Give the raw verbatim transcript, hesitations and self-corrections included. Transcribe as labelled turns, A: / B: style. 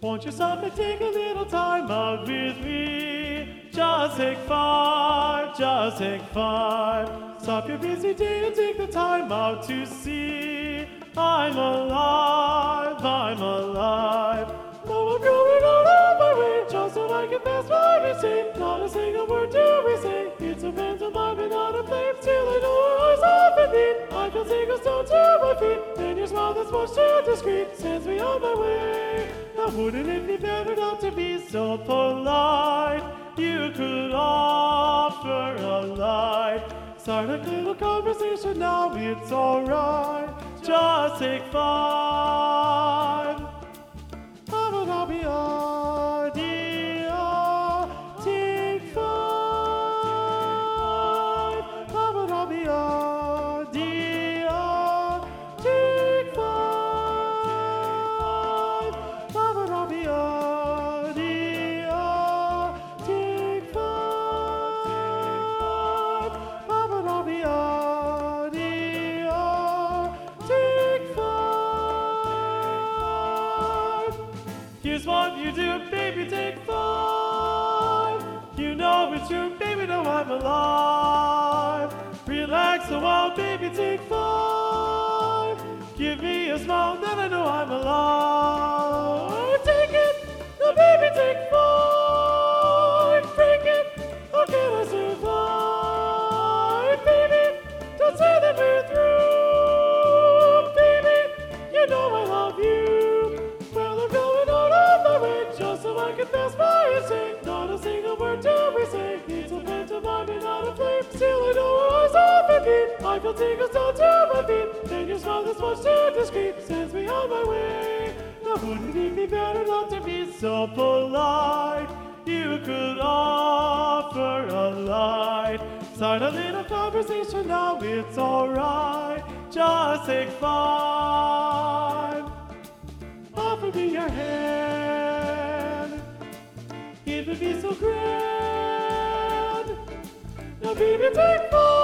A: Won't you stop and take a little time out with me? Just take five, just take five. Stop your busy day and take the time out to see I'm alive, I'm alive. No, I'm going out of my way just so I can pass by and say not a single word do we say. It's a pantomime and not a flame till I know our eyes off and beat. I feel tingles down to my feet and your smile that's much too discreet sends me on my way. Now wouldn't it be better not to be so polite? You could offer a light. Start a little conversation now, it's alright. Just take five. How would I be idea? Take five. How would I be idea? Take five. How would I be idea? Take five. How would I be idea? Take five. Here's what you do, baby, take five. You know it's true, baby, now I'm alive. Relax a while, baby, take five. Give me a smile, then I know I'm alive. Take it, now baby, take five. Break it, how can I survive? Baby, don't say that we're through. Baby, you know I love you. Well, I'm going out of my way just so I can pass by and say not a single word do we say. It's a pantomime and not a flame. Still I know our eyes off and beat. I feel tingles down to my feet and your smile that's much too discreet sends me on my way. Now wouldn't it be better not to be so polite? You could offer a light. Start a little conversation now, it's alright. Just take five. Offer me your hand. It would be so grand. Now baby, take five.